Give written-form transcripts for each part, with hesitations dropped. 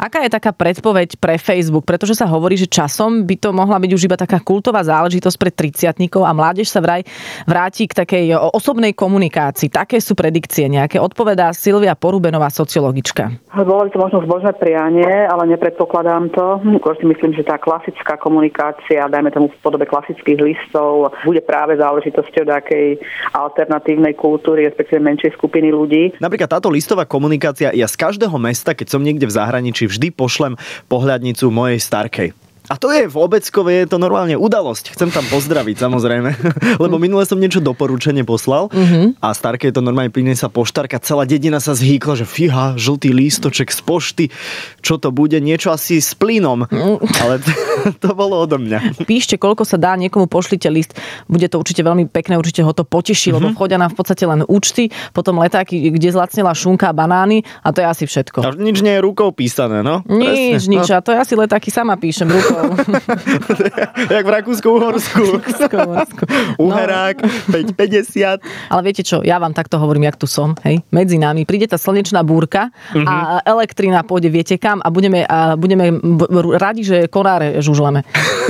Aká je taká predpoveď pre Facebook? Pretože sa hovorí, že časom by to mohla byť už iba taká kultová záležitosť pre 30-tníkov a mládež sa vraj vráti k takej osobnej komunikácii. Také sú predikcie nejaké. Odpovedá Silvia Porubenová, sociologička. Bolo by to možno zbožné prianie, ale nepredpokladám to. Skôr si myslím, že tá klasická komunikácia, dajme tomu v podobe klasických listov, bude práve záležitosťou takej alternatívnej kultúry, respektíve menšej skupiny ľudí. Napríklad táto listová komunikácia, ja z každého mesta, keď som niekde v zahraničí, vždy pošlem pohľadnicu mojej starkej. A to je v Obeckove, je to normálne udalosť. Chcem tam pozdraviť, samozrejme. Lebo minule som niečo doporučenie poslal a starke je to normálne priniesla poštárka. Celá dedina sa zhýkla, že fíha, žltý lístoček z pošty. Čo to bude? Niečo asi s plynom. Ale to bolo odo mňa. Píšte, koľko sa dá, niekomu pošlite list. Bude to určite veľmi pekné, určite ho to poteší, lebo vchodia nám v podstate len účty, potom letáky, kde zlacnila šunka a banány a to je asi všetko. A nič nie je rukou písané, no? Nič. A to ja si letáky sama píšem rukou. Jak v Rakúsku-Uhorsku. Uherák, 5,50. Ale viete čo, ja vám takto hovorím, jak tu som, hej? Medzi nami príde tá slnečná búrka a elektrina pôjde, viete kam, a budeme radi, že konáre žužleme.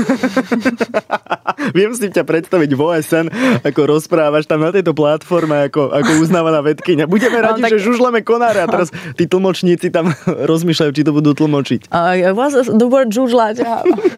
Viem si ťa predstaviť v OSN, ako rozprávaš tam na tejto platforme, ako uznávaná vedkyňa. Budeme radi, že žužleme konáre, a teraz tí tlmočníci tam rozmýšľajú, či to budú tlmočiť. Was the word žužľať?